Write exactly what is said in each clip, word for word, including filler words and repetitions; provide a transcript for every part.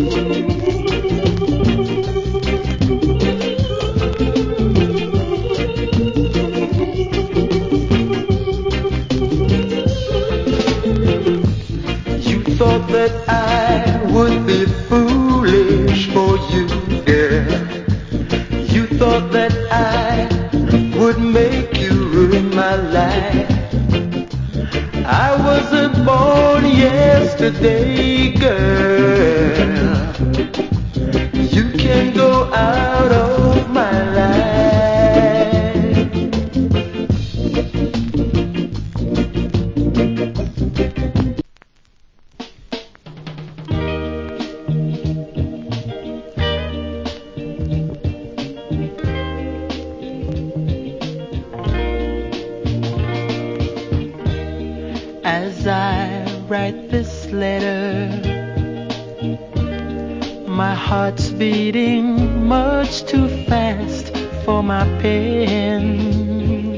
Thought that I would be foolish for you, girl. You thought that I would make you ruin my life. I wasn't born yesterday, girl. You can go out of my life. As I write this letter, my heart's beating much too fast for my pen.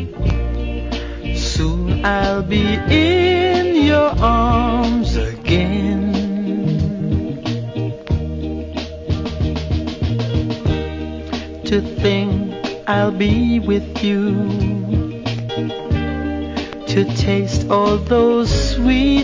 Soon I'll be in your arms again. To think I'll be with you, to taste all those sweet